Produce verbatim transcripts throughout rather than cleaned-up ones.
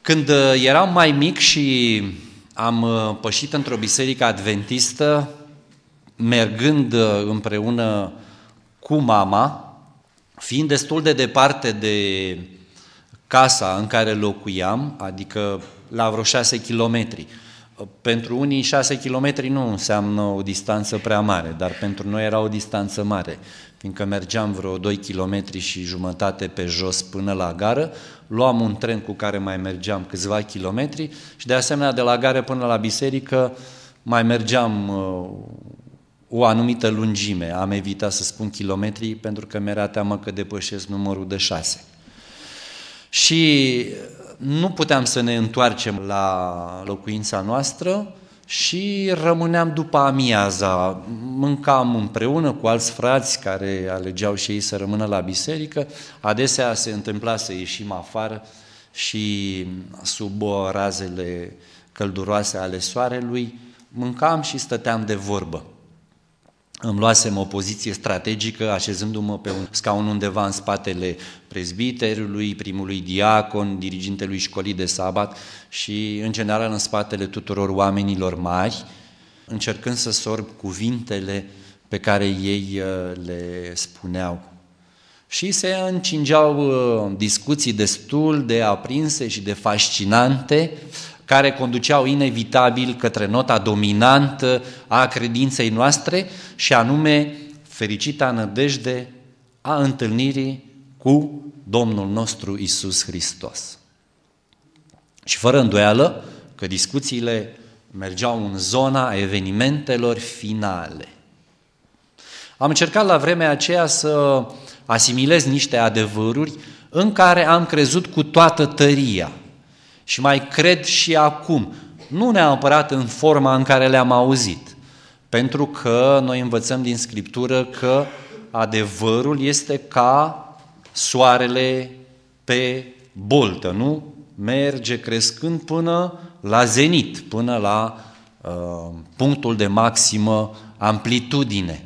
Când eram mai mic și am pășit într-o biserică adventistă, mergând împreună cu mama, fiind destul de departe de casa în care locuiam, adică la vreo șase kilometri. Pentru unii șase kilometri nu înseamnă o distanță prea mare, dar pentru noi era o distanță mare, fiindcă mergeam vreo doi kilometri și jumătate pe jos până la gară, luam un tren cu care mai mergeam câțiva kilometri și de asemenea de la gară până la biserică mai mergeam uh, o anumită lungime. Am evitat să spun kilometri pentru că mi-era teamă că depășesc numărul de șase. Și nu puteam să ne întoarcem la locuința noastră și rămâneam după amiaza. Mâncam împreună cu alți frați care alegeau și ei să rămână la biserică. Adesea se întâmpla să ieșim afară și sub razele călduroase ale soarelui mâncam și stăteam de vorbă. Îmi luasem o poziție strategică, așezându-mă pe un scaun undeva în spatele prezbiterului, primului diacon, dirigintelui școlii de sabat și, în general, în spatele tuturor oamenilor mari, încercând să sorb cuvintele pe care ei le spuneau. Și se încingeau discuții destul de aprinse și de fascinante, care conduceau inevitabil către nota dominantă a credinței noastre și anume fericita nădejde a întâlnirii cu Domnul nostru Iisus Hristos. Și fără îndoială că discuțiile mergeau în zona evenimentelor finale. Am încercat la vremea aceea să asimilez niște adevăruri în care am crezut cu toată tăria. Și mai cred și acum, nu neapărat în forma în care le-am auzit, pentru că noi învățăm din Scriptură că adevărul este ca soarele pe boltă, nu? Merge crescând până la zenit, până la uh, punctul de maximă amplitudine.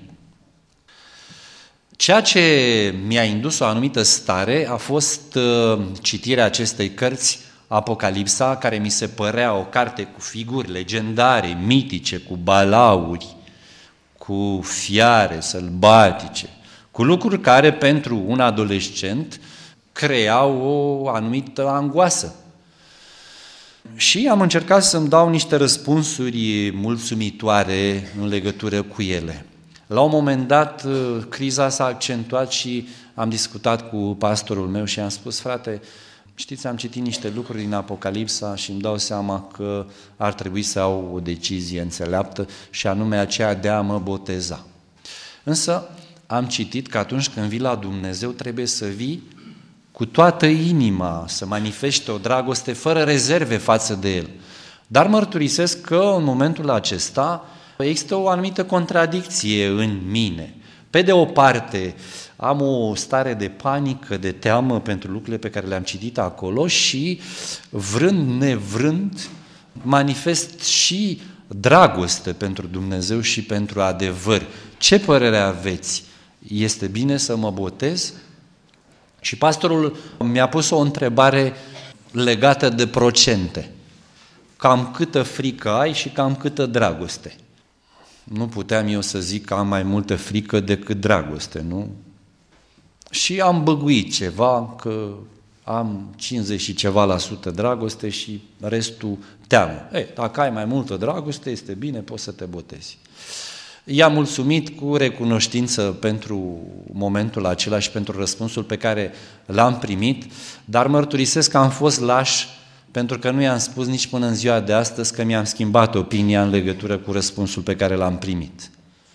Ceea ce mi-a indus o anumită stare a fost uh, citirea acestei cărți, Apocalipsa, care mi se părea o carte cu figuri legendare, mitice, cu balauri, cu fiare sălbatice, cu lucruri care pentru un adolescent creau o anumită angoasă. Și am încercat să-mi dau niște răspunsuri mulțumitoare în legătură cu ele. La un moment dat, criza s-a accentuat și am discutat cu pastorul meu și am spus: frate, știți, am citit niște lucruri din Apocalipsa și îmi dau seama că ar trebui să au o decizie înțeleaptă și anume aceea de a mă boteza. Însă am citit că atunci când vii la Dumnezeu trebuie să vii cu toată inima, să manifeste o dragoste fără rezerve față de El. Dar mărturisesc că în momentul acesta există o anumită contradicție în mine. Pe de o parte, am o stare de panică, de teamă pentru lucrurile pe care le-am citit acolo și, vrând nevrând, manifest și dragoste pentru Dumnezeu și pentru adevăr. Ce părere aveți? Este bine să mă botez? Și pastorul mi-a pus o întrebare legată de procente. Cam câtă frică ai și cam câtă dragoste? Nu puteam eu să zic că am mai multă frică decât dragoste, nu? Și am băguit ceva, că am cincizeci și ceva la sută dragoste și restul teamă. Ei, dacă ai mai multă dragoste, este bine, poți să te botezi. I-am mulțumit cu recunoștință pentru momentul acela și pentru răspunsul pe care l-am primit, dar mărturisesc că am fost laș pentru că nu i-am spus nici până în ziua de astăzi că mi-am schimbat opinia în legătură cu răspunsul pe care l-am primit.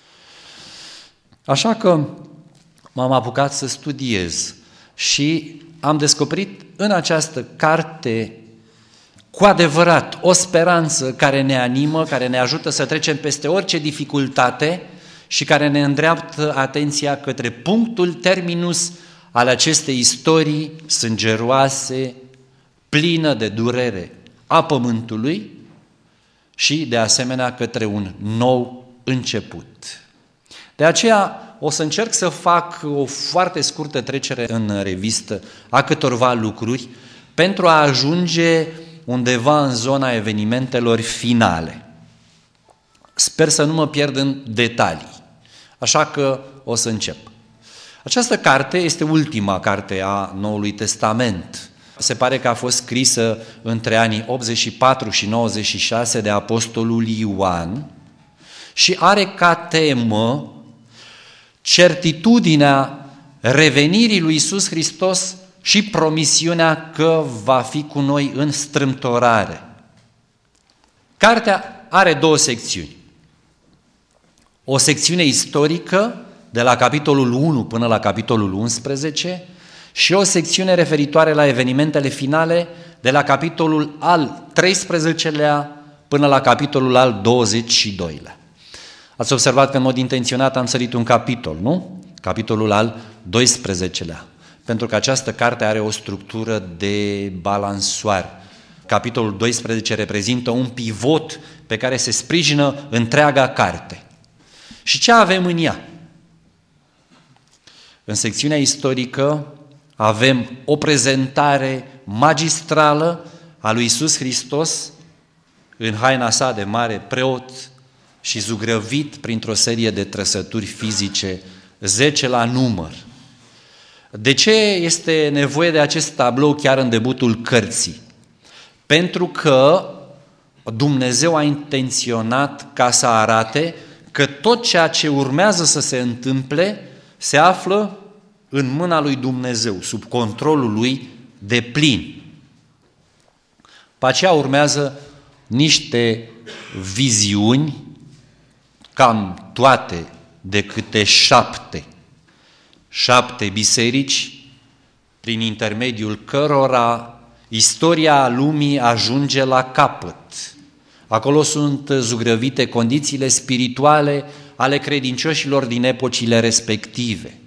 Așa că m-am apucat să studiez și am descoperit în această carte cu adevărat o speranță care ne animă, care ne ajută să trecem peste orice dificultate și care ne îndreaptă atenția către punctul terminus al acestei istorii sângeroase, plină de durere a pământului și, de asemenea, către un nou început. De aceea o să încerc să fac o foarte scurtă trecere în revistă a câtorva lucruri pentru a ajunge undeva în zona evenimentelor finale. Sper să nu mă pierd în detalii, așa că o să încep. Această carte este ultima carte a Noului Testament. Se pare că a fost scrisă între anii optzeci și patru și nouăzeci și șase de apostolul Ioan și are ca temă certitudinea revenirii lui Iisus Hristos și promisiunea că va fi cu noi în strâmtorare. Cartea are două secțiuni. O secțiune istorică, de la capitolul unu până la capitolul unsprezece, și o secțiune referitoare la evenimentele finale, de la capitolul al treisprezecelea până la capitolul al douăzeci și doilea. Ați observat că în mod intenționat am sărit un capitol, nu? Capitolul al doisprezecelea. Pentru că această carte are o structură de balansoare. Capitolul doisprezece reprezintă un pivot pe care se sprijină întreaga carte. Și ce avem în ea? În secțiunea istorică avem o prezentare magistrală a lui Iisus Hristos în haina sa de mare preot și zugrăvit printr-o serie de trăsături fizice, zece la număr. De ce este nevoie de acest tablou chiar în debutul cărții? Pentru că Dumnezeu a intenționat ca să arate că tot ceea ce urmează să se întâmple se află în mâna lui Dumnezeu, sub controlul lui deplin. Pe aceea urmează niște viziuni, cam toate de câte șapte. Șapte biserici, prin intermediul cărora istoria lumii ajunge la capăt. Acolo sunt zugrăvite condițiile spirituale ale credincioșilor din epocile respective.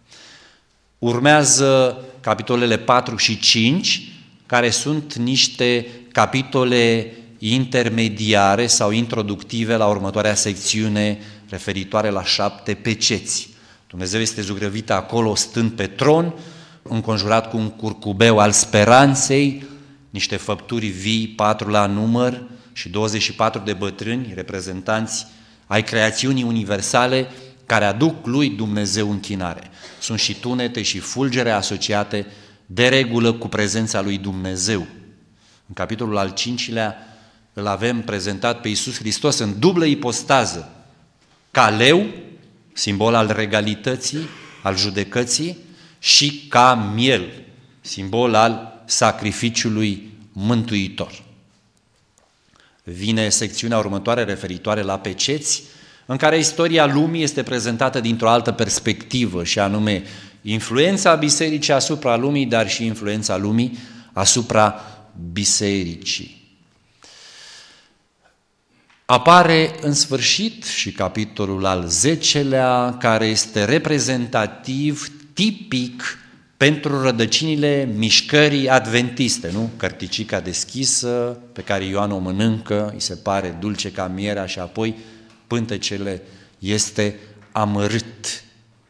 Urmează capitolele patru și cinci, care sunt niște capitole intermediare sau introductive la următoarea secțiune referitoare la șapte peceți. Dumnezeu este zugrăvit acolo stând pe tron, înconjurat cu un curcubeu al speranței, niște făpturi vii, patru la număr și douăzeci și patru de bătrâni, reprezentanți ai creațiunii universale, care aduc lui Dumnezeu închinare. Sunt și tunete și fulgere asociate de regulă cu prezența lui Dumnezeu. În capitolul al cincilea îl avem prezentat pe Iisus Hristos în dublă ipostază, ca leu, simbol al regalității, al judecății, și ca miel, simbol al sacrificiului mântuitor. Vine secțiunea următoare referitoare la peceți, în care istoria lumii este prezentată dintr-o altă perspectivă, și anume influența bisericii asupra lumii, dar și influența lumii asupra bisericii. Apare în sfârșit și capitolul al zecelea, care este reprezentativ, tipic pentru rădăcinile mișcării adventiste, nu? Cărticica deschisă, pe care Ioan o mănâncă, îi se pare dulce ca mierea și apoi pântecele este amărât.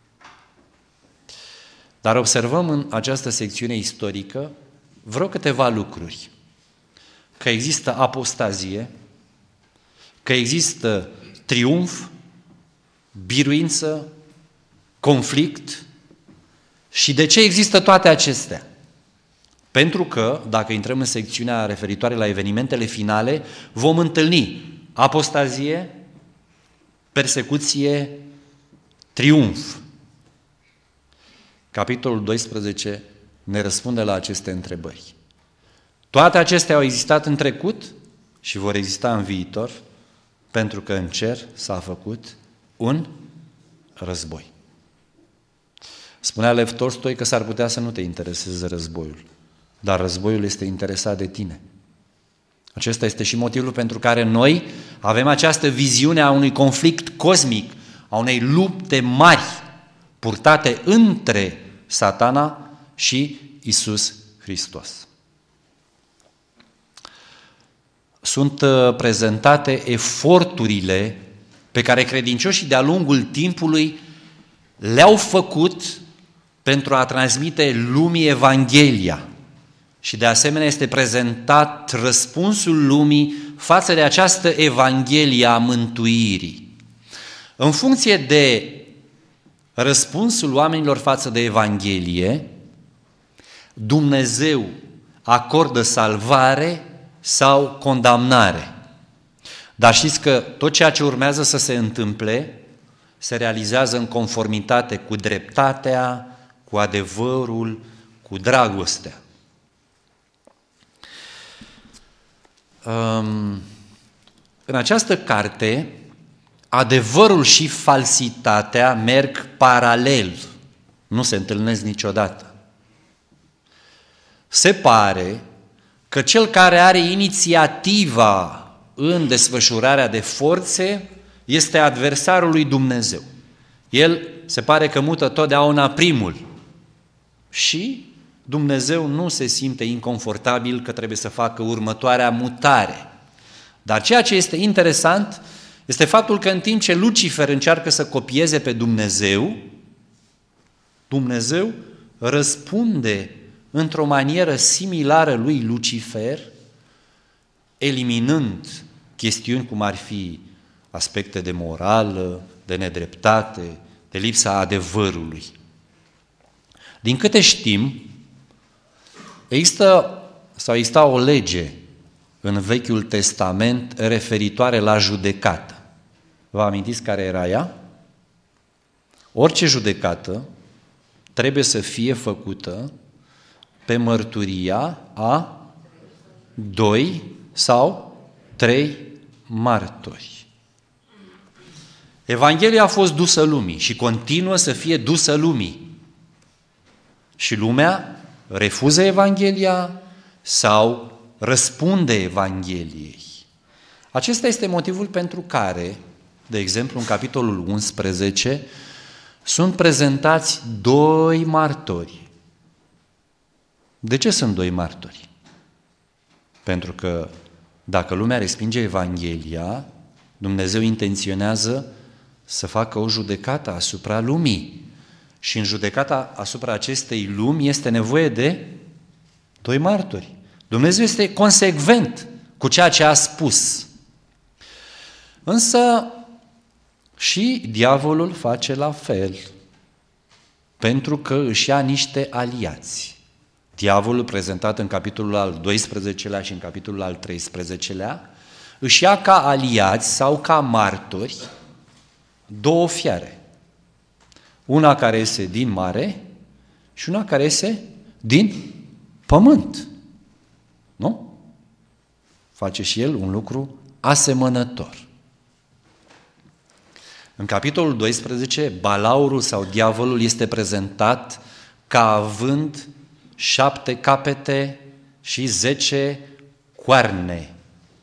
Dar observăm în această secțiune istorică vreo câteva lucruri. Că există apostazie, că există triumf, biruință, conflict. Și de ce există toate acestea? Pentru că, dacă intrăm în secțiunea referitoare la evenimentele finale, vom întâlni apostazie, persecuție, triumf. Capitolul doisprezece ne răspunde la aceste întrebări. Toate acestea au existat în trecut și vor exista în viitor, pentru că în cer s-a făcut un război. Spunea Lev Tolstoi că s-ar putea să nu te intereseze războiul, dar războiul este interesat de tine. Acesta este și motivul pentru care noi avem această viziune a unui conflict cosmic, a unei lupte mari purtate între Satana și Iisus Hristos. Sunt prezentate eforturile pe care credincioșii de-a lungul timpului le-au făcut pentru a transmite lumii Evanghelia. și de asemenea este prezentat răspunsul lumii față de această Evanghelie a mântuirii. În funcție de răspunsul oamenilor față de Evanghelie, Dumnezeu acordă salvare sau condamnare. Dar știți că tot ceea ce urmează să se întâmple se realizează în conformitate cu dreptatea, cu adevărul, cu dragostea. În această carte, adevărul și falsitatea merg paralel, nu se întâlnesc niciodată. Se pare că cel care are inițiativa în desfășurarea de forțe este adversarul lui Dumnezeu. El se pare că mută totdeauna primul și Dumnezeu nu se simte inconfortabil că trebuie să facă următoarea mutare. Dar ceea ce este interesant este faptul că în timp ce Lucifer încearcă să copieze pe Dumnezeu, Dumnezeu răspunde într-o manieră similară lui Lucifer, eliminând chestiuni cum ar fi aspecte de morală, de nedreptate, de lipsa adevărului. Din câte știm, există sau exista o lege în Vechiul Testament referitoare la judecată. Vă amintiți care era ea? Orice judecată trebuie să fie făcută pe mărturia a doi sau trei martori. Evanghelia a fost dusă lumii și continuă să fie dusă lumii. Și lumea refuză Evanghelia sau răspunde Evangheliei. Acesta este motivul pentru care, de exemplu, în capitolul unsprezece, sunt prezentați doi martori. De ce sunt doi martori? Pentru că dacă lumea respinge Evanghelia, Dumnezeu intenționează să facă o judecată asupra lumii. Și în judecata asupra acestei lumi este nevoie de doi martori. Dumnezeu este consecvent cu ceea ce a spus. Însă și diavolul face la fel, pentru că își ia niște aliați. Diavolul, prezentat în capitolul al doisprezecelea și în capitolul al treisprezecelea, își ia ca aliați sau ca martori două fiare. Una care iese din mare și una care iese din pământ. Nu? Face și el un lucru asemănător. În capitolul doisprezece, balaurul sau diavolul este prezentat ca având șapte capete și zece coarne.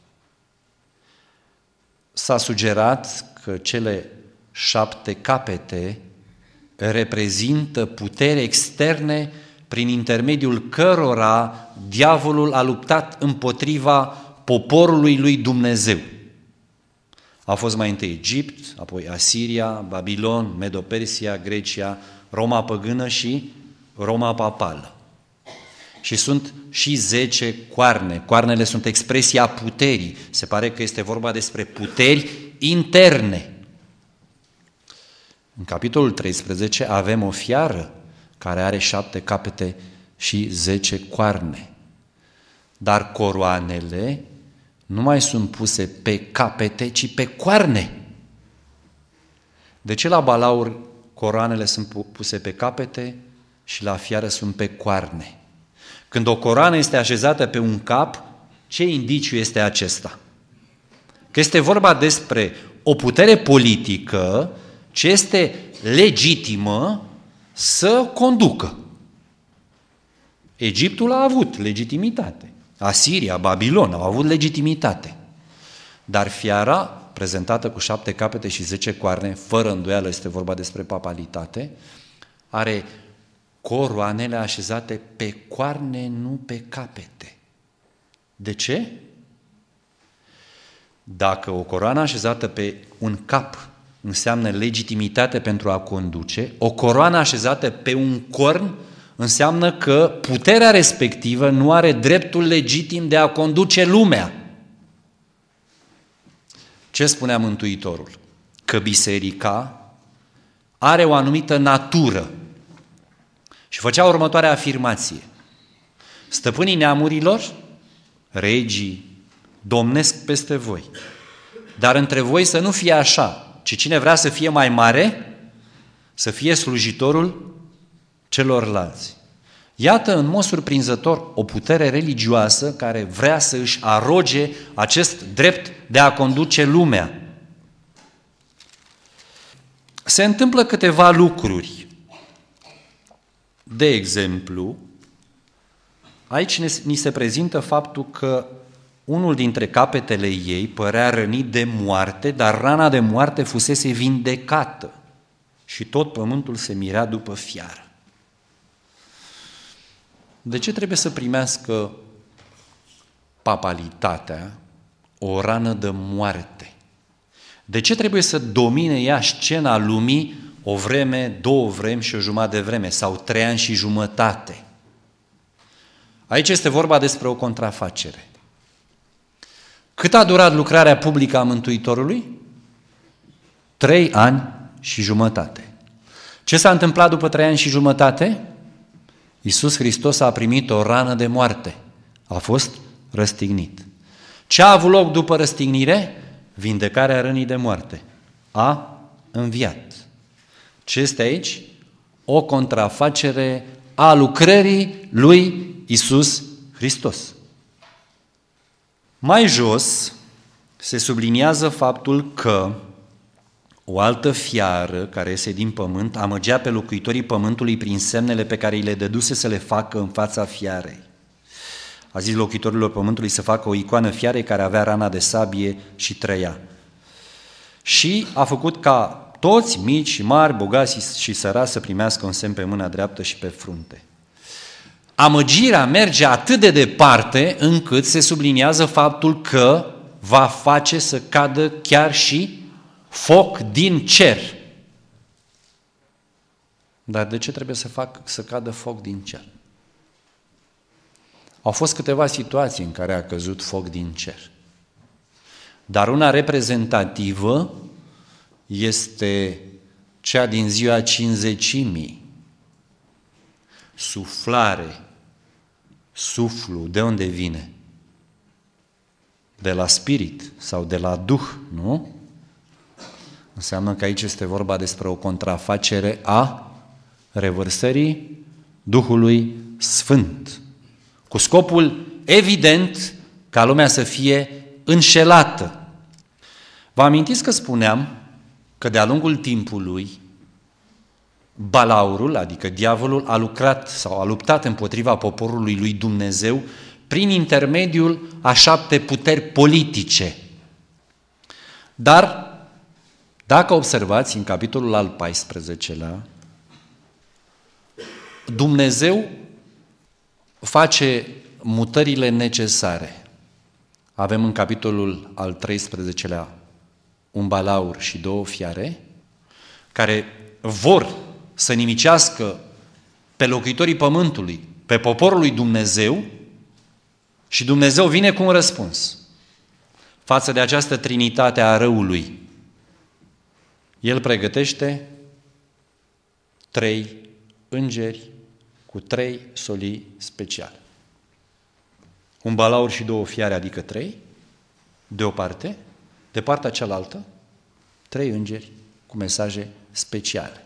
S-a sugerat că cele șapte capete reprezintă putere externe prin intermediul cărora diavolul a luptat împotriva poporului lui Dumnezeu. A fost mai întâi Egipt, apoi Asiria, Babilon, Medo-Persia, Grecia, Roma păgână și Roma papală. Și sunt și zece coarne. Coarnele sunt expresia puterii. Se pare că este vorba despre puteri interne. În capitolul treisprezece avem o fiară care are șapte capete și zece coarne. Dar coroanele nu mai sunt puse pe capete, ci pe coarne. De ce la balaur coroanele sunt puse pe capete și la fiară sunt pe coarne? Când o coroană este așezată pe un cap, ce indiciu este acesta? Că este vorba despre o putere politică ce este legitimă să conducă. Egiptul a avut legitimitate. Asiria, Babilon au avut legitimitate. Dar fiara, prezentată cu șapte capete și zece coarne, fără îndoială este vorba despre papalitate, are coroanele așezate pe coarne, nu pe capete. De ce? Dacă o coroană așezată pe un cap înseamnă legitimitate pentru a conduce, o coroană așezată pe un corn înseamnă că puterea respectivă nu are dreptul legitim de a conduce lumea. Ce spunea Mântuitorul? Că biserica are o anumită natură. Și făcea următoarea afirmație. Stăpânii neamurilor, regii, domnesc peste voi. Dar între voi să nu fie așa, ci cine vrea să fie mai mare, să fie slujitorul celorlalți. Iată, în mod surprinzător, o putere religioasă care vrea să își aroge acest drept de a conduce lumea. Se întâmplă câteva lucruri. De exemplu, aici ni se prezintă faptul că unul dintre capetele ei părea rănit de moarte, dar rana de moarte fusese vindecată și tot pământul se mirea după fiară. De ce trebuie să primească papalitatea o rană de moarte? De ce trebuie să domine ea scena lumii o vreme, două vremi și o jumătate de vreme sau trei ani și jumătate? Aici este vorba despre o contrafacere. Cât a durat lucrarea publică a Mântuitorului? Trei ani și jumătate. Ce s-a întâmplat după trei ani și jumătate? Iisus Hristos a primit o rană de moarte. A fost răstignit. Ce a avut loc după răstignire? Vindecarea rănii de moarte. A înviat. Ce este aici? O contrafacere a lucrării lui Iisus Hristos. Mai jos se subliniază faptul că o altă fiară care iese din pământ amăgea pe locuitorii pământului prin semnele pe care îi le dăduse să le facă în fața fiarei. A zis locuitorilor pământului să facă o icoană fiarei care avea rana de sabie și trăia. Și a făcut ca toți, mici și mari, bogați și sărați, să primească un semn pe mâna dreaptă și pe frunte. Amăgirea merge atât de departe încât se subliniază faptul că va face să cadă chiar și foc din cer. Dar de ce trebuie să fac să cadă foc din cer? Au fost câteva situații în care a căzut foc din cer. Dar una reprezentativă este cea din ziua cincizecimii. Suflare, suflu, de unde vine? De la spirit sau de la duh, nu? Înseamnă că aici este vorba despre o contrafacere a revărsării Duhului Sfânt, cu scopul evident ca lumea să fie înșelată. Vă amintiți că spuneam că de-a lungul timpului Balaurul, adică diavolul, a lucrat sau a luptat împotriva poporului lui Dumnezeu prin intermediul a șapte puteri politice. Dar dacă observați în capitolul al paisprezecelea, Dumnezeu face mutările necesare. Avem în capitolul al treisprezecelea un balaur și două fiare care vor să nimicească pe locuitorii pământului, pe poporul lui Dumnezeu, și Dumnezeu vine cu un răspuns față de această trinitate a răului. El pregătește trei îngeri cu trei solii speciale. Un balaur și două fiare, adică trei, de o parte, de partea cealaltă, trei îngeri cu mesaje speciale.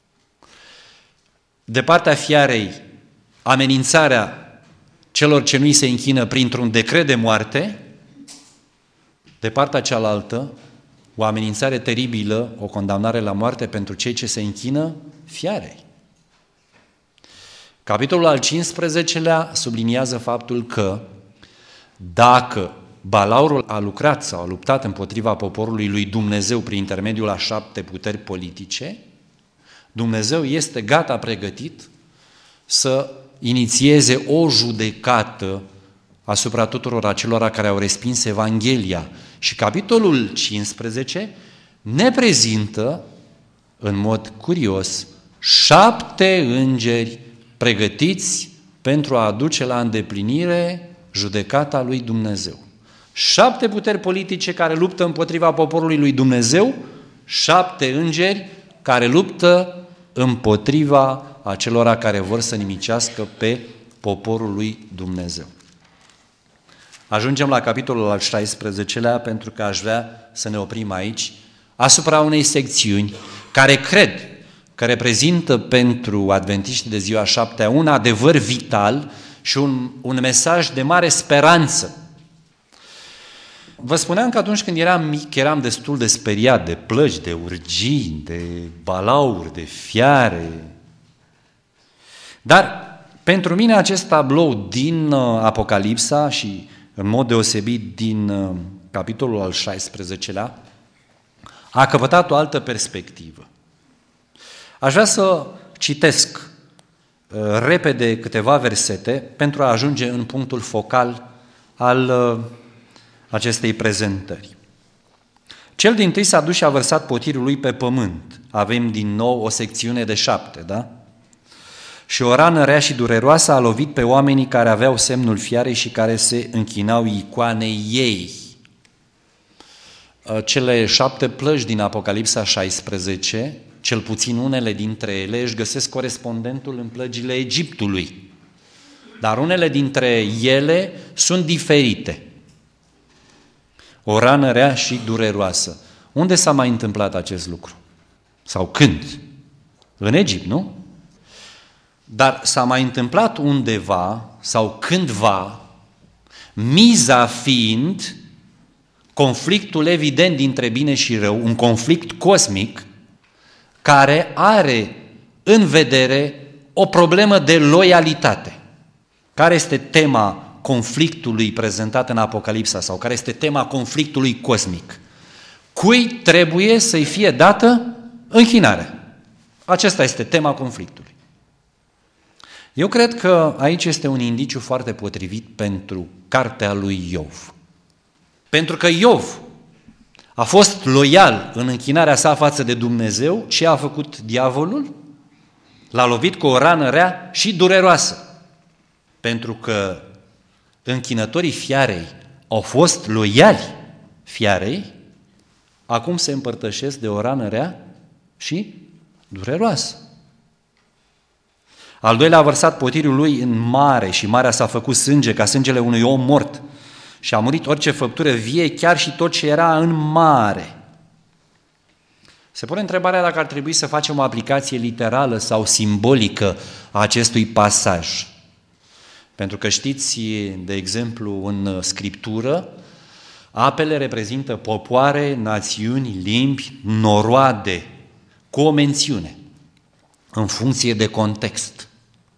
De partea fiarei, amenințarea celor ce nu-i se închină printr-un decret de moarte, de partea cealaltă, o amenințare teribilă, o condamnare la moarte pentru cei ce se închină fiarei. Capitolul al cincisprezecelea subliniază faptul că dacă Balaurul a lucrat sau a luptat împotriva poporului lui Dumnezeu prin intermediul a șapte puteri politice, Dumnezeu este gata pregătit să inițieze o judecată asupra tuturor acelora care au respins Evanghelia. Și capitolul cincisprezece ne prezintă în mod curios șapte îngeri pregătiți pentru a aduce la îndeplinire judecata lui Dumnezeu. Șapte puteri politice care luptă împotriva poporului lui Dumnezeu, șapte îngeri care luptă împotriva acelora care vor să nimicească pe poporul lui Dumnezeu. Ajungem la capitolul al șaisprezecelea, pentru că aș vrea să ne oprim aici, asupra unei secțiuni care cred că reprezintă pentru adventiștii de ziua șaptea un adevăr vital și un, un mesaj de mare speranță. Vă spuneam că atunci când eram mic, eram destul de speriat de plăci, de urgii, de balauri, de fiare. Dar pentru mine acest tablou din Apocalipsa și în mod deosebit din capitolul al șaisprezecelea a căpătat o altă perspectivă. Aș vrea să citesc uh, repede câteva versete pentru a ajunge în punctul focal al uh, acestei prezentări. Cel dintâi s-a dus și a vărsat potirul lui pe pământ. Avem din nou o secțiune de șapte, da? Și o rană rea și dureroasă a lovit pe oamenii care aveau semnul fiarei și care se închinau icoanei ei. Cele șapte plăci din Apocalipsa șaisprezece, cel puțin unele dintre ele, își găsesc corespondentul în plăgile Egiptului. Dar unele dintre ele sunt diferite. O rană rea și dureroasă. Unde s-a mai întâmplat acest lucru? Sau când? În Egipt, nu? Dar s-a mai întâmplat undeva sau cândva, miza fiind conflictul evident dintre bine și rău, un conflict cosmic care are în vedere o problemă de loialitate. Care este tema conflictului prezentat în Apocalipsa sau care este tema conflictului cosmic? Cui trebuie să-i fie dată închinare? Aceasta este tema conflictului. Eu cred că aici este un indiciu foarte potrivit pentru cartea lui Iov. Pentru că Iov a fost loial în închinarea sa față de Dumnezeu, ce a făcut diavolul? L-a lovit cu o rană rea și dureroasă. Pentru că închinătorii fiarei au fost loiali fiarei, acum se împărtășesc de o rană rea și dureroasă. Al doilea a vărsat potirul lui în mare și marea s-a făcut sânge ca sângele unui om mort și a murit orice făptură vie, chiar și tot ce era în mare. Se pune întrebarea dacă ar trebui să facem o aplicație literală sau simbolică a acestui pasaj. Pentru că știți, de exemplu, în Scriptură, apele reprezintă popoare, națiuni, limbi, noroade, cu o mențiune, în funcție de context.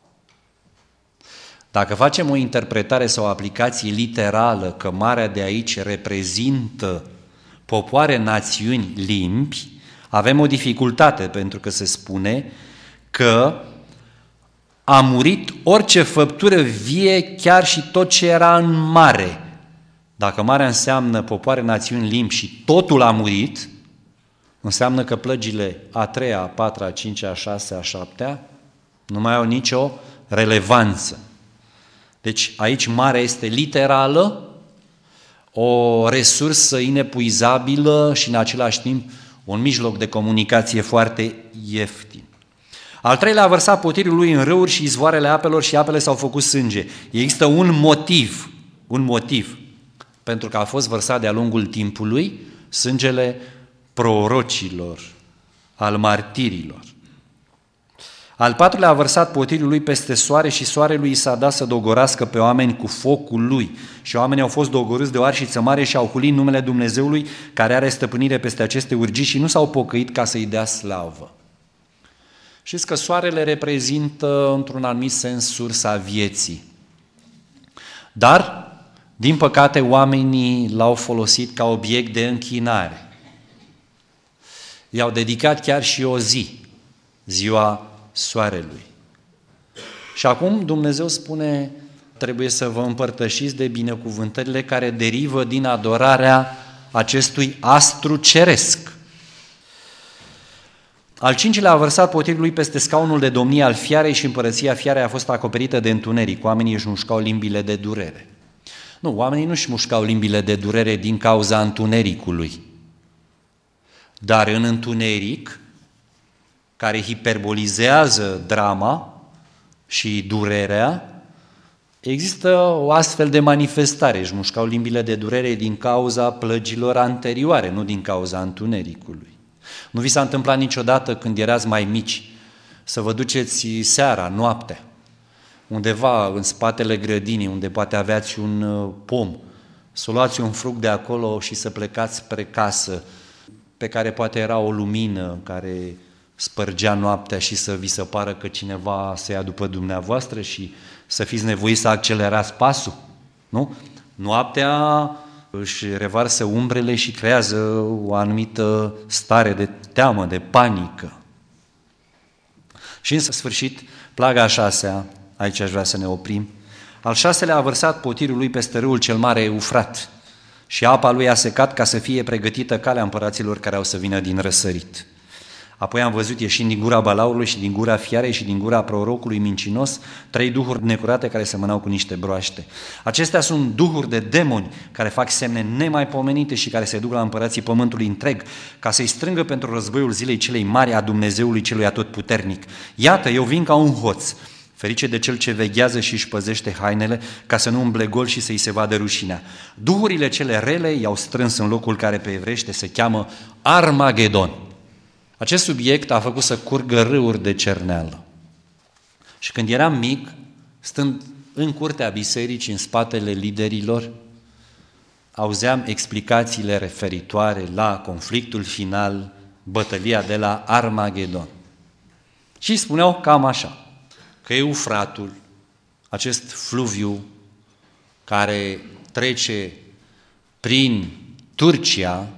Dacă facem o interpretare sau o aplicație literală că marea de aici reprezintă popoare, națiuni, limbi, avem o dificultate, pentru că se spune că a murit orice făptură vie, chiar și tot ce era în mare. Dacă marea înseamnă popoare, națiuni, limbi și totul a murit, înseamnă că plăgile a treia, a patra, a cincea, a șasea, a șaptea nu mai au nicio relevanță. Deci aici marea este literală, o resursă inepuizabilă și în același timp un mijloc de comunicație foarte ieftin. Al treilea a vărsat potirul lui în râuri și izvoarele apelor și apele s-au făcut sânge. Există un motiv, un motiv, pentru că a fost vărsat de-a lungul timpului sângele prorocilor, al martirilor. Al patrulea a vărsat potirul lui peste soare și soarelui i s-a dat să dogorească pe oameni cu focul lui. Și oamenii au fost dogorâți de o arșiță mare și au hulit numele Dumnezeului care are stăpânire peste aceste urgii și nu s-au pocăit ca să-i dea slavă. Știți că soarele reprezintă, într-un anumit sens, sursa vieții. Dar, din păcate, oamenii l-au folosit ca obiect de închinare. I-au dedicat chiar și o zi, ziua soarelui. Și acum Dumnezeu spune, trebuie să vă împărtășiți de binecuvântările care derivă din adorarea acestui astru ceresc. Al cincilea a vărsat potirul lui peste scaunul de domnie al fiarei și împărăția fiarei a fost acoperită de întuneric. Oamenii își mușcau limbile de durere. Nu, oamenii nu își mușcau limbile de durere din cauza întunericului. Dar în întuneric, care hiperbolizează drama și durerea, există o astfel de manifestare. Își mușcau limbile de durere din cauza plăgilor anterioare, nu din cauza întunericului. Nu vi s-a întâmplat niciodată când erați mai mici să vă duceți seara, noaptea, undeva în spatele grădinii, unde poate aveați un pom, să luați un fruct de acolo și să plecați spre casă, pe care poate era o lumină care spărgea noaptea și să vi se pară că cineva se ia după dumneavoastră și să fiți nevoiți să accelerați pasul, nu? Noaptea își revarsă umbrele și creează o anumită stare de teamă, de panică. Și în sfârșit, plaga a șasea, aici aș vrea să ne oprim, al șaselea a vărsat potirul lui peste râul cel mare Eufrat și apa lui a secat ca să fie pregătită calea împăraților care au să vină din răsărit. Apoi am văzut ieșind din gura balaurului și din gura fiarei și din gura prorocului mincinos trei duhuri necurate care semănau cu niște broaște. Acestea sunt duhuri de demoni care fac semne nemaipomenite și care se duc la împărații pământului întreg ca să-i strângă pentru războiul zilei celei mari a Dumnezeului celui atotputernic. Iată, eu vin ca un hoț, ferice de cel ce veghează și își păzește hainele ca să nu umble gol și să-i se vadă rușinea. Duhurile cele rele i-au strâns în locul care pe evrește se cheamă Armagedon. Acest subiect a făcut să curgă râuri de cerneală. Și când eram mic, stând în curtea bisericii, în spatele liderilor, auzeam explicațiile referitoare la conflictul final, bătălia de la Armagedon. Și spuneau cam așa, că Eufratul, acest fluviu care trece prin Turcia,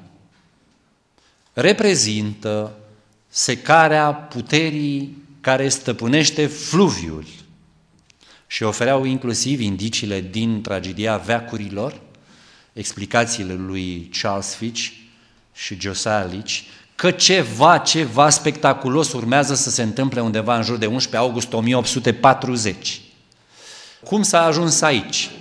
reprezintă secarea puterii care stăpânește fluviul și ofereau inclusiv indiciile din tragedia veacurilor, explicațiile lui Charles Fitch și Josiah Litch, că ceva, ceva spectaculos urmează să se întâmple undeva în jur de unsprezece august o mie opt sute patruzeci. Cum s-a ajuns aici?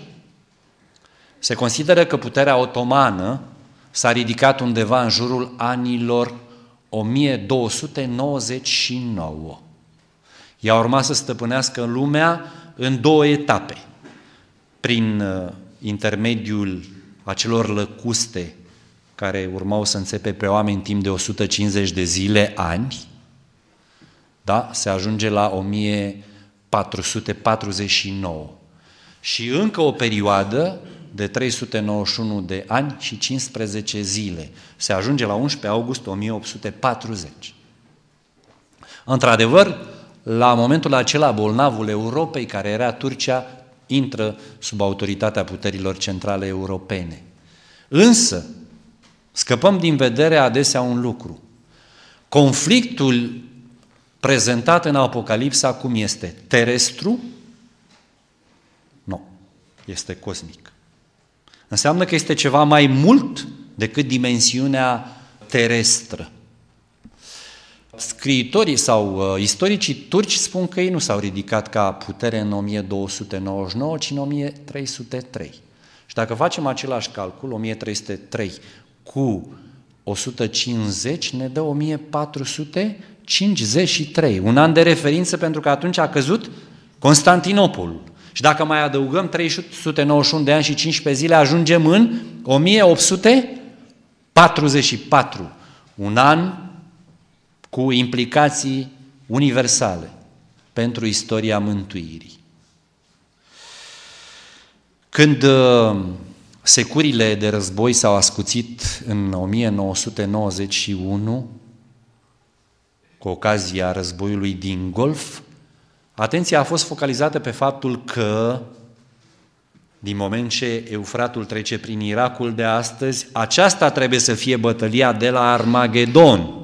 Se consideră că puterea otomană s-a ridicat undeva în jurul anilor o mie două sute nouăzeci și nouă. Ea urma să stăpânească lumea în două etape, prin intermediul acelor lăcuste care urmau să înțepe pe oameni timp de o sută cincizeci de zile, ani, da? Se ajunge la o mie patru sute patruzeci și nouă. Și încă o perioadă de trei sute nouăzeci și unu de ani și cincisprezece zile. Se ajunge la unsprezece august o mie opt sute patruzeci. Într-adevăr, la momentul acela, bolnavul Europei, care era Turcia, intră sub autoritatea puterilor centrale europene. Însă, scăpăm din vedere adesea un lucru. Conflictul prezentat în Apocalipsa cum este? Terestru? Nu, este cosmic. Înseamnă că este ceva mai mult decât dimensiunea terestră. Scriitorii sau uh, istoricii turci spun că ei nu s-au ridicat ca putere în o mie două sute nouăzeci și nouă, ci în o mie trei sute trei. Și dacă facem același calcul, o mie trei sute trei cu o sută cincizeci, ne dă o mie patru sute cincizeci și trei. Un an de referință pentru că atunci a căzut Constantinopolul. Și dacă mai adăugăm trei sute nouăzeci și unu de ani și cincisprezece zile, ajungem în o mie opt sute patruzeci și patru. Un an cu implicații universale pentru istoria mântuirii. Când securile de război s-au ascuțit în o mie nouă sute nouăzeci și unu, cu ocazia războiului din Golf, atenția a fost focalizată pe faptul că, din moment ce Eufratul trece prin Irakul de astăzi, aceasta trebuie să fie bătălia de la Armagedon.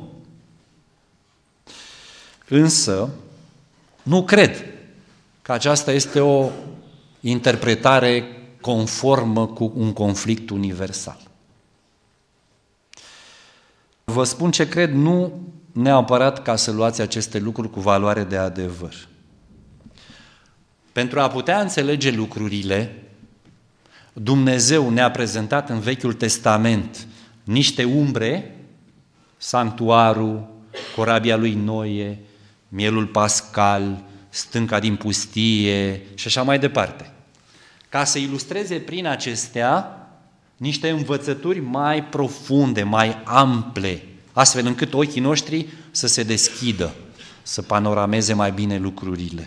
Însă, nu cred că aceasta este o interpretare conformă cu un conflict universal. Vă spun ce cred, nu neapărat ca să luați aceste lucruri cu valoare de adevăr. Pentru a putea înțelege lucrurile, Dumnezeu ne-a prezentat în Vechiul Testament niște umbre, sanctuarul, corabia lui Noe, mielul pascal, stânca din pustie și așa mai departe. Ca să ilustreze prin acestea niște învățături mai profunde, mai ample, astfel încât ochii noștri să se deschidă, să panorameze mai bine lucrurile.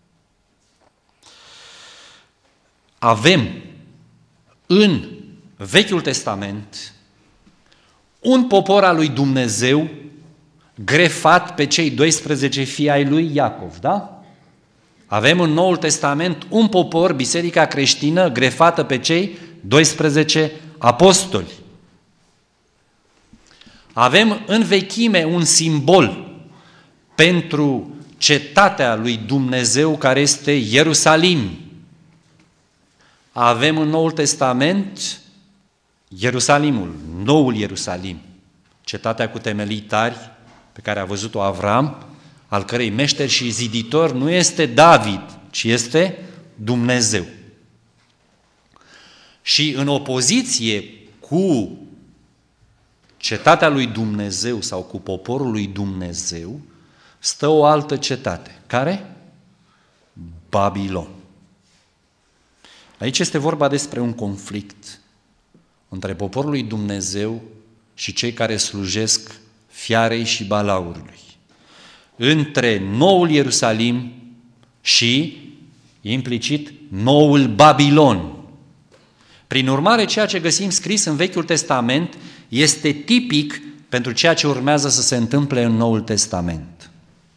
Avem în Vechiul Testament un popor al lui Dumnezeu grefat pe cei doisprezece fii ai lui Iacov, da? Avem în Noul Testament un popor, biserica creștină, grefată pe cei doisprezece apostoli. Avem în vechime un simbol pentru cetatea lui Dumnezeu care este Ierusalim. Avem în Noul Testament Ierusalimul, noul Ierusalim, cetatea cu temelii tari pe care a văzut-o Avram, al cărei meșter și ziditor nu este David, ci este Dumnezeu. Și în opoziție cu cetatea lui Dumnezeu sau cu poporul lui Dumnezeu stă o altă cetate. Care? Babilon. Aici este vorba despre un conflict între poporul lui Dumnezeu și cei care slujesc fiarei și balaurului. Între noul Ierusalim și, implicit, noul Babilon. Prin urmare, ceea ce găsim scris în Vechiul Testament este tipic pentru ceea ce urmează să se întâmple în Noul Testament.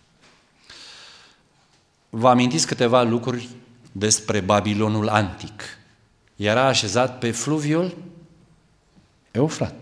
Vă amintiți câteva lucruri despre Babilonul antic. Era așezat pe fluviul Eufrat.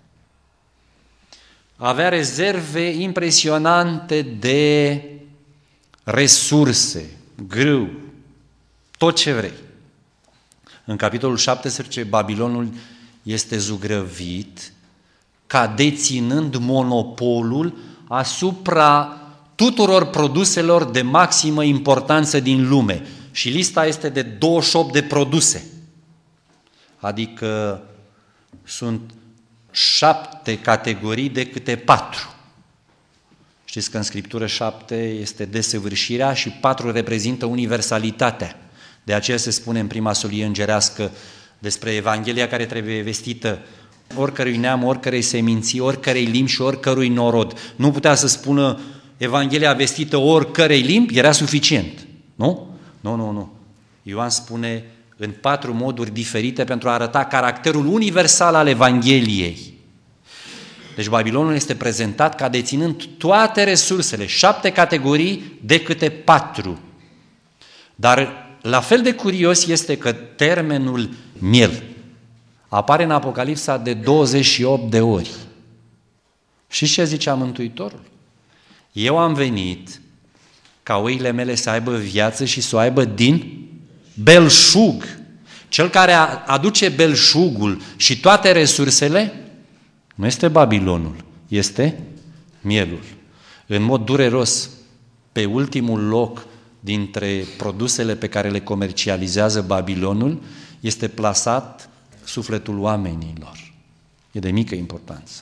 Avea rezerve impresionante de resurse, grâu, tot ce vrei. În capitolul șaptesprezece, Babilonul este zugrăvit ca deținând monopolul asupra tuturor produselor de maximă importanță din lume. Și lista este de douăzeci și opt de produse. Adică sunt șapte categorii de câte patru. Știți că în Scriptură șapte este desăvârșirea și patru reprezintă universalitatea. De aceea se spune în prima solie îngerească despre Evanghelia care trebuie vestită oricărui neam, oricărei seminții, oricărei limbi și oricărui norod. Nu putea să spună Evanghelia vestită oricărei limbi, era suficient. Nu? Nu, nu, nu. Ioan spune în patru moduri diferite pentru a arăta caracterul universal al Evangheliei. Deci Babilonul este prezentat ca deținând toate resursele, șapte categorii de câte patru. Dar la fel de curios este că termenul miel apare în Apocalipsa de douăzeci și opt de ori. Și ce zicea Mântuitorul? Eu am venit ca oile mele să aibă viață și să o aibă din belșug. Cel care aduce belșugul și toate resursele nu este Babilonul, este mielul. În mod dureros, pe ultimul loc dintre produsele pe care le comercializează Babilonul este plasat sufletul oamenilor. E de mică importanță.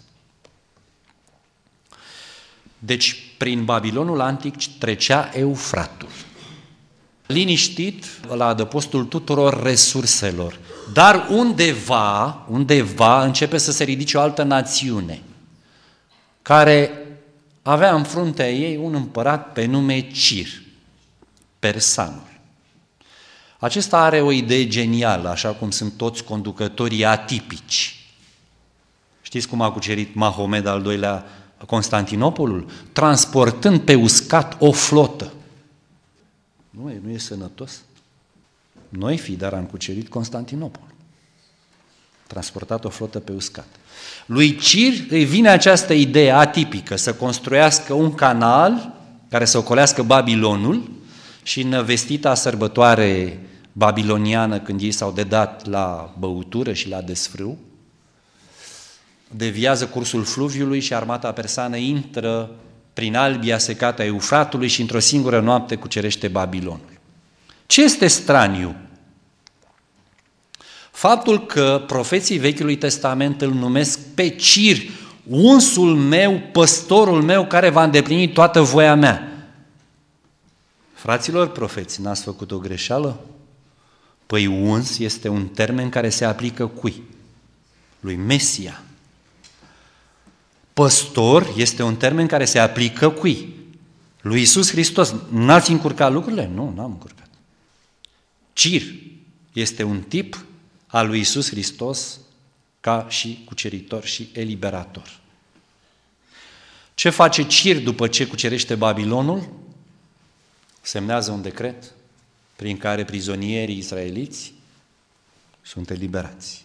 Deci, prin Babilonul antic trecea Eufratul. Liniștit la adăpostul tuturor resurselor. Dar undeva, undeva începe să se ridice o altă națiune care avea în fruntea ei un împărat pe nume Cir, persanul. Acesta are o idee genială, așa cum sunt toți conducătorii atipici. Știți cum a cucerit Mahomed al doilea Constantinopolul? Transportând pe uscat o flotă. Nu e, nu e sănătos? Noi fi, dar am cucerit Constantinopol. Transportat o flotă pe uscat. Lui Cir îi vine această idee atipică, să construiască un canal care să ocolească Babilonul și în vestita sărbătoare babiloniană, când ei s-au dedat la băutură și la desfrâu, deviază cursul fluviului și armata persană intră prin albia secată a Eufratului și într-o singură noapte cucerește Babilonul. Ce este straniu? Faptul că profeții Vechiului Testament îl numesc pe Cir, unsul meu, păstorul meu, care va îndeplini toată voia mea. Fraților profeți, n-ați făcut o greșeală? Păi uns este un termen care se aplică cui? Lui Mesia. Păstor este un termen care se aplică cui? Lui Iisus Hristos. N-ați încurcat lucrurile? Nu, n-am încurcat. Cir este un tip al lui Iisus Hristos ca și cuceritor și eliberator. Ce face Cir după ce cucerește Babilonul? Semnează un decret prin care prizonierii israeliți sunt eliberați.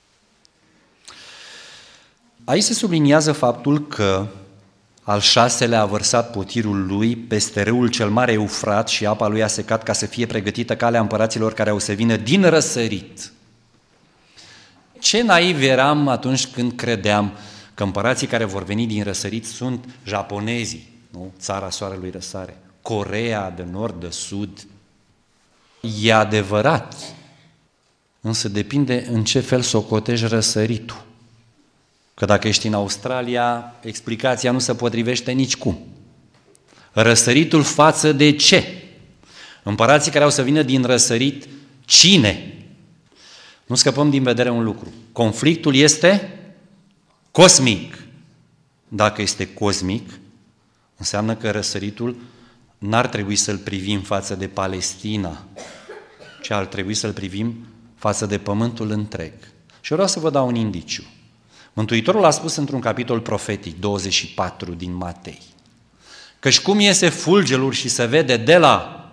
Aici se subliniază faptul că al șaselea a vărsat potirul lui peste râul cel mare Eufrat și apa lui a secat ca să fie pregătită calea împăraților care au să vină din răsărit. Ce naiv eram atunci când credeam că împărații care vor veni din răsărit sunt japonezii, nu? Țara soarelui răsare, Coreea de nord, de sud. E adevărat, însă depinde în ce fel socotești răsăritul. Că dacă ești în Australia, explicația nu se potrivește nicicum. Răsăritul față de ce? Împărații care au să vină din răsărit, cine? Nu scăpăm din vedere un lucru. Conflictul este cosmic. Dacă este cosmic, înseamnă că răsăritul n-ar trebui să-l privim față de Palestina, ci ar trebui să-l privim față de pământul întreg. Și vreau să vă dau un indiciu. Mântuitorul a spus într-un capitol profetic, douăzeci și patru din Matei, căci cum iese fulgerul și se vede de la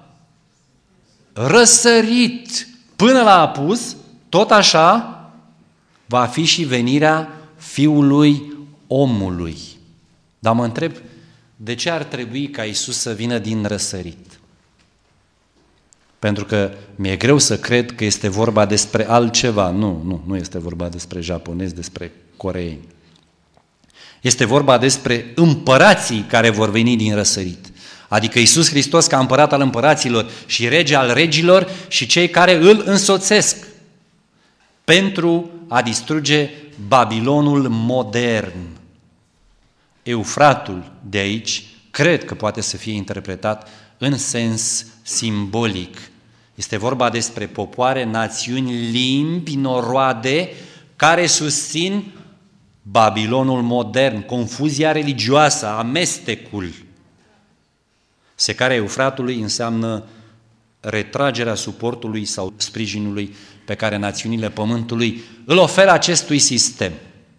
răsărit până la apus, tot așa va fi și venirea Fiului Omului. Dar mă întreb, de ce ar trebui ca Iisus să vină din răsărit? Pentru că mi-e greu să cred că este vorba despre altceva. Nu, nu, nu este vorba despre japonezi, despre coreeni. Este vorba despre împărații care vor veni din răsărit. Adică Iisus Hristos ca împărat al împăraților și rege al regilor și cei care îl însoțesc pentru a distruge Babilonul modern. Eufratul de aici cred că poate să fie interpretat în sens simbolic. Este vorba despre popoare, națiuni, limbi, noroade care susțin Babilonul modern, confuzia religioasă, amestecul. Secarea Eufratului înseamnă retragerea suportului sau sprijinului pe care națiunile pământului îl oferă acestui sistem.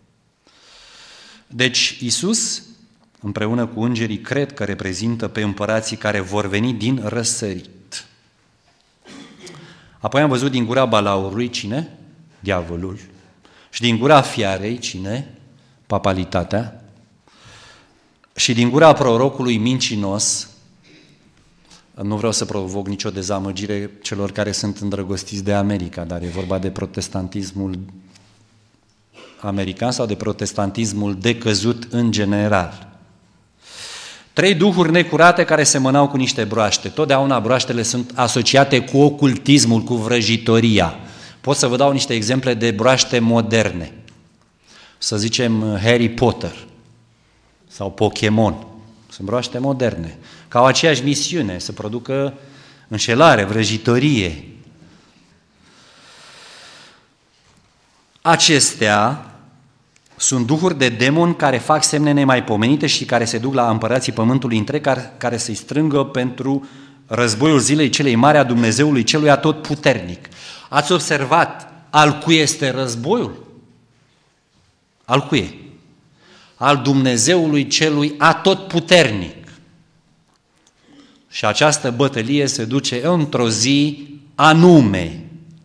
Deci Iisus, împreună cu îngerii, cred că reprezintă pe împărații care vor veni din răsărit. Apoi am văzut din gura balaurului cine? Diavolul. Și din gura fiarei cine? Papalitatea. Și din gura prorocului mincinos, nu vreau să provoc nicio dezamăgire celor care sunt îndrăgostiți de America, dar e vorba de protestantismul american sau de protestantismul decăzut în general. Trei duhuri necurate care semănau cu niște broaște. Totdeauna broaștele sunt asociate cu ocultismul, cu vrăjitoria. Pot să vă dau niște exemple de broaște moderne. Să zicem Harry Potter sau Pokémon. Sunt broaște moderne. Că au aceeași misiune, să producă înșelare, vrăjitorie. Acestea sunt duhuri de demoni care fac semne nemaipomenite și care se duc la împărații pământului întreg, care, care să-i strângă pentru războiul zilei celei mari a Dumnezeului celui atotputernic. Ați observat al cui este războiul? Al cui? Al Dumnezeului celui atotputernic. Și această bătălie se duce într-o zi anume.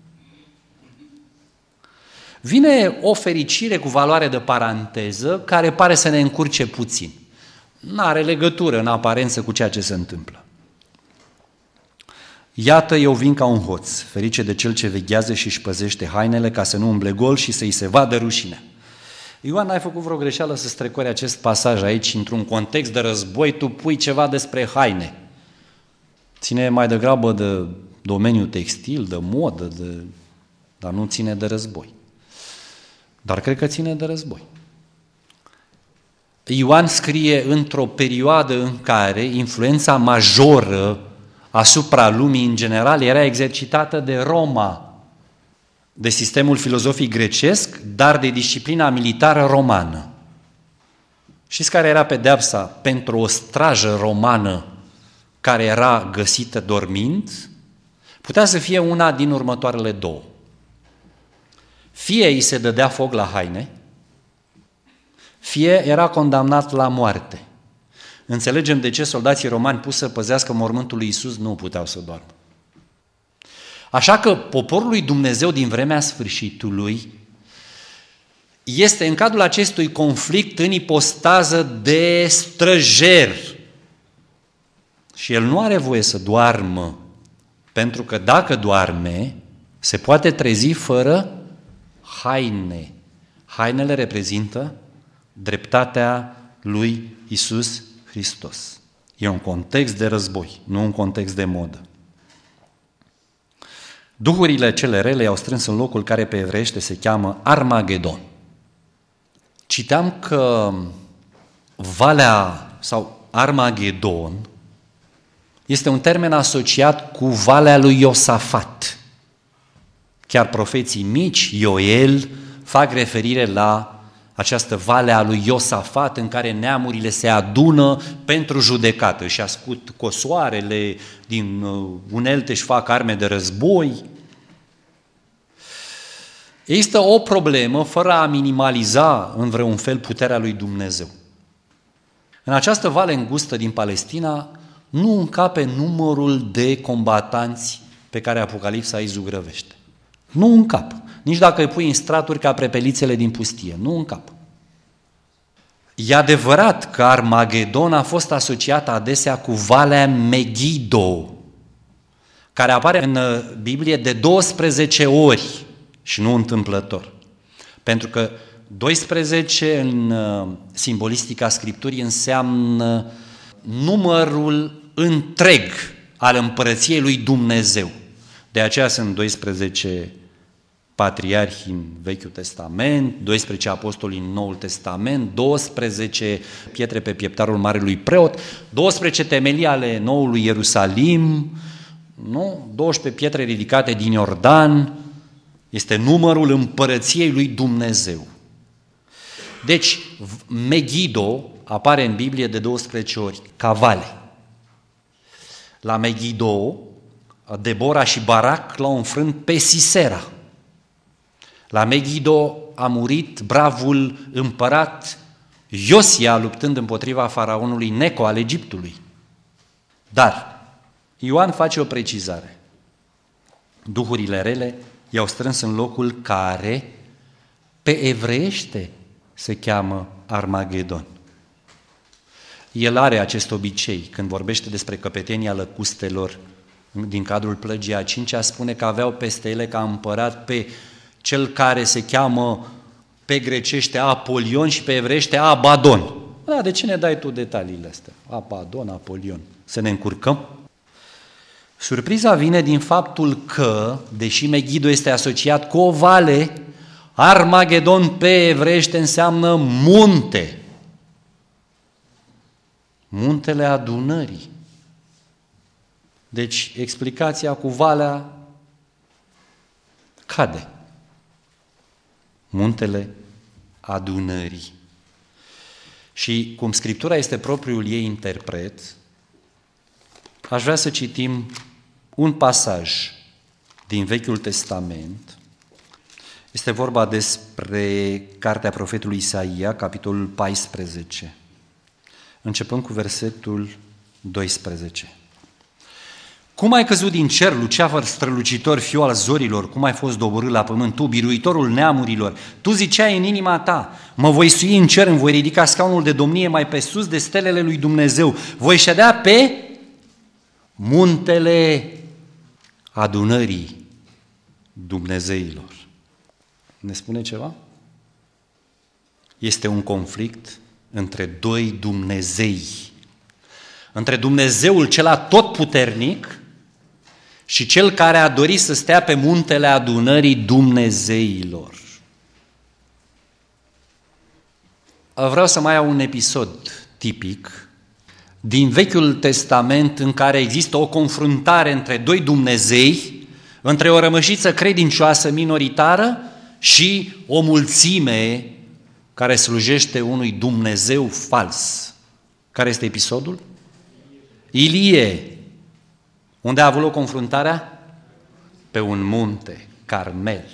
Vine o fericire cu valoare de paranteză care pare să ne încurce puțin. N-are legătură în aparență cu ceea ce se întâmplă. Iată, eu vin ca un hoț, ferice de cel ce veghează și își păzește hainele ca să nu umble gol și să-i se vadă rușinea. Ioan, n-ai făcut vreo greșeală să strecori acest pasaj aici, într-un context de război, tu pui ceva despre haine. Ține mai degrabă de domeniul textil, de modă, de... dar nu ține de război. Dar cred că ține de război. Ioan scrie într-o perioadă în care influența majoră asupra lumii în general era exercitată de Roma, de sistemul filozofic grecesc, dar de disciplina militară romană. Știți care era pedeapsa pentru o strajă romană care era găsită dormind? Putea să fie una din următoarele două. Fie îi se dădea foc la haine, fie era condamnat la moarte. Înțelegem de ce soldații romani puși să păzească mormântul lui Iisus nu puteau să doarmă. Așa că poporul lui Dumnezeu din vremea sfârșitului este în cadrul acestui conflict în ipostază de străjer. Și el nu are voie să doarmă, pentru că dacă doarme, se poate trezi fără haine. Hainele reprezintă dreptatea lui Iisus Hristos. E un context de război, nu un context de modă. Duhurile cele rele i-au strâns în locul care pe evreiește se cheamă Armagedon. Citeam că Valea sau Armagedon este un termen asociat cu Valea lui Iosafat. Chiar profeții mici, Ioel, fac referire la această vale a lui Iosafat în care neamurile se adună pentru judecată. Își ascut cosoarele, din unelte își fac arme de război. Există o problemă fără a minimaliza în vreun fel puterea lui Dumnezeu. În această vale îngustă din Palestina nu încape numărul de combatanți pe care Apocalipsa îi zugrăvește. Nu încap. Nici dacă îi pui în straturi ca prepelițele din pustie. Nu încap. E adevărat că Armagedon a fost asociat adesea cu Valea Megiddo, care apare în Biblie de douăsprezece ori și nu întâmplător. Pentru că doisprezece în simbolistica Scripturii înseamnă numărul întreg al împărăției lui Dumnezeu. De aceea sunt doisprezece patriarhi în Vechiul Testament, doisprezece apostoli în Noul Testament, douăsprezece pietre pe pieptarul marelui preot, douăsprezece temelii ale noului Ierusalim, nu? douăsprezece pietre ridicate din Iordan, este numărul împărăției lui Dumnezeu. Deci, Megiddo apare în Biblie de douăsprezece ori, ca vale. La Megiddo, Debora și Barac l-au înfrânt pe Sisera. La Megiddo a murit bravul împărat Iosia luptând împotriva faraonului Neco al Egiptului. Dar Ioan face o precizare. Duhurile rele i-au strâns în locul care pe evreiește se cheamă Armagedon. El are acest obicei, când vorbește despre căpetenia lăcustelor din cadrul plăgii a cincea, spune că aveau peste ele ca împărat pe cel care se cheamă pe grecește Apolion și pe evreiește Abadon. Da, de ce ne dai tu detaliile astea? Abadon, Apolion. Să ne încurcăm? Surpriza vine din faptul că, deși Megiddo este asociat cu o vale, Armagedon pe evreiește înseamnă munte. Muntele adunării. Deci, explicația cu valea cade. Muntele adunării. Și cum Scriptura este propriul ei interpret, aș vrea să citim un pasaj din Vechiul Testament. Este vorba despre cartea profetului Isaia, capitolul paisprezece, începând cu versetul doisprezece. Cum ai căzut din cer, luceafăr strălucitor, fiu al zorilor, cum ai fost doborât la pământ, tu, biruitorul neamurilor, tu ziceai în inima ta, mă voi sui în cer, îmi voi ridica scaunul de domnie mai pe sus de stelele lui Dumnezeu, voi ședea pe muntele adunării Dumnezeilor. Ne spune ceva? este un conflict între doi Dumnezei. Între Dumnezeul cel atotputernic și cel care a dorit să stea pe muntele adunării Dumnezeilor. Vreau să mai iau un episod tipic din Vechiul Testament în care există o confruntare între doi Dumnezei, între o rămășiță credincioasă minoritară și o mulțime care slujește unui Dumnezeu fals. Care este episodul? Ilie. Unde a avut loc confruntarea? Pe un munte, Carmel.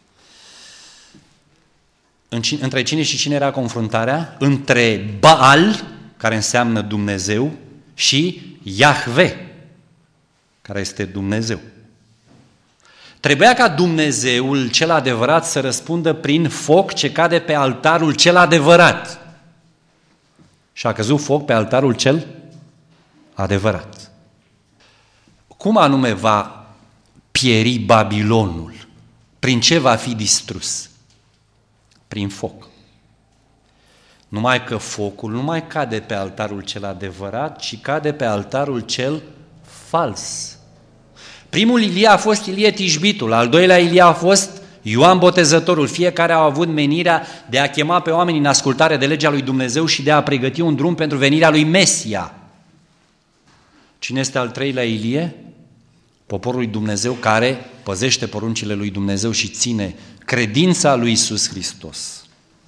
Între cine și cine era confruntarea? Între Baal, care înseamnă Dumnezeu, și Iahve, care este Dumnezeu. Trebuia ca Dumnezeul cel adevărat să răspundă prin foc ce cade pe altarul cel adevărat. Și a căzut foc pe altarul cel adevărat. Cum anume va pieri Babilonul? Prin ce va fi distrus? Prin foc. Numai că focul nu mai cade pe altarul cel adevărat, ci cade pe altarul cel fals. Primul Ilie a fost Ilie Tishbitul, al doilea Ilie a fost Ioan Botezătorul. Fiecare au avut menirea de a chema pe oameni în ascultare de legea lui Dumnezeu și de a pregăti un drum pentru venirea lui Mesia. Cine este al treilea Ilie? Poporul lui Dumnezeu care păzește poruncile lui Dumnezeu și ține credința lui Iisus Hristos.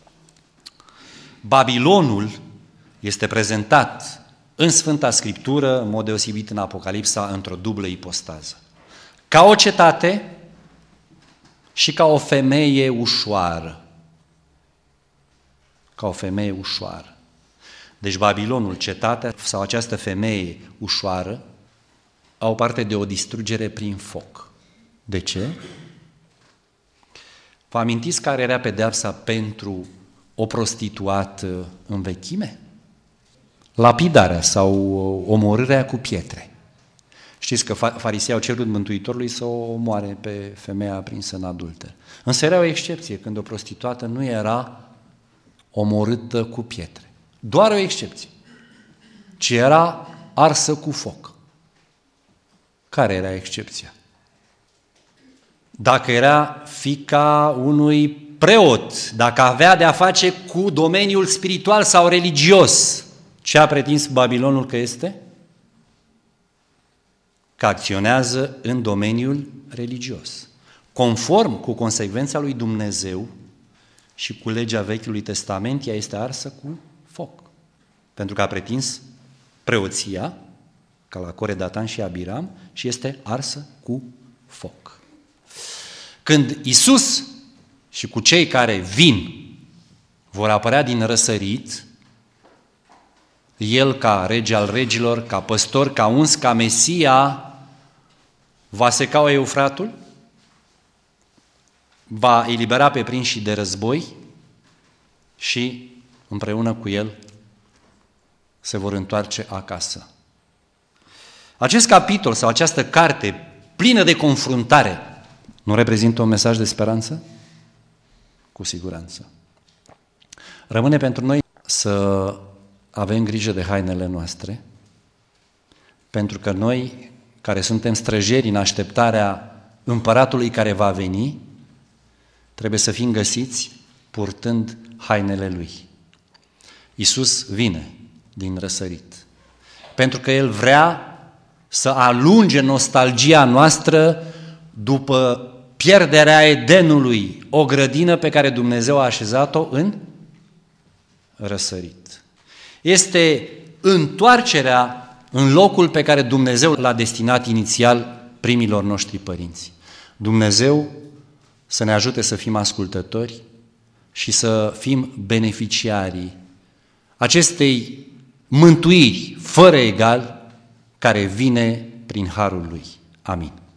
Babilonul este prezentat în Sfânta Scriptură, în mod deosebit în Apocalipsa, într-o dublă ipostază. Ca o cetate și ca o femeie ușoară. Ca o femeie ușoară. Deci Babilonul, cetatea sau această femeie ușoară au parte de o distrugere prin foc. De ce? Vă amintiți care era pedeapsa pentru o prostituată în vechime? Lapidarea sau omorârea cu pietre. Știți că farisei au cerut Mântuitorului să o omoare pe femeia aprinsă în adulter. Însă era o excepție când o prostituată nu era omorâtă cu pietre. Doar o excepție. Ci era arsă cu foc. Care era excepția? Dacă era fiica unui preot, dacă avea de-a face cu domeniul spiritual sau religios, ce a pretins Babilonul că este? Că acționează în domeniul religios. Conform cu consecvența lui Dumnezeu și cu legea Vechiului Testament, ea este arsă cu foc. Pentru că a pretins preoția, ca la Core, Datan și Abiram, și este arsă cu foc. Când Iisus și cu cei care vin vor apărea din răsărit, El ca rege al regilor, ca păstor, ca uns, ca Mesia, va seca Eufratul, va elibera pe prinși de război și împreună cu El se vor întoarce acasă. Acest capitol sau această carte plină de confruntare nu reprezintă un mesaj de speranță? Cu siguranță. Rămâne pentru noi să avem grijă de hainele noastre, pentru că noi, care suntem străjeri în așteptarea împăratului care va veni, trebuie să fim găsiți purtând hainele Lui. Iisus vine din răsărit, pentru că El vrea să alunge nostalgia noastră după pierderea Edenului, o grădină pe care Dumnezeu a așezat-o în răsărit. Este întoarcerea în locul pe care Dumnezeu l-a destinat inițial primilor noștri părinți. Dumnezeu să ne ajute să fim ascultători și să fim beneficiarii acestei mântuiri fără egal care vine prin harul Lui. Amin.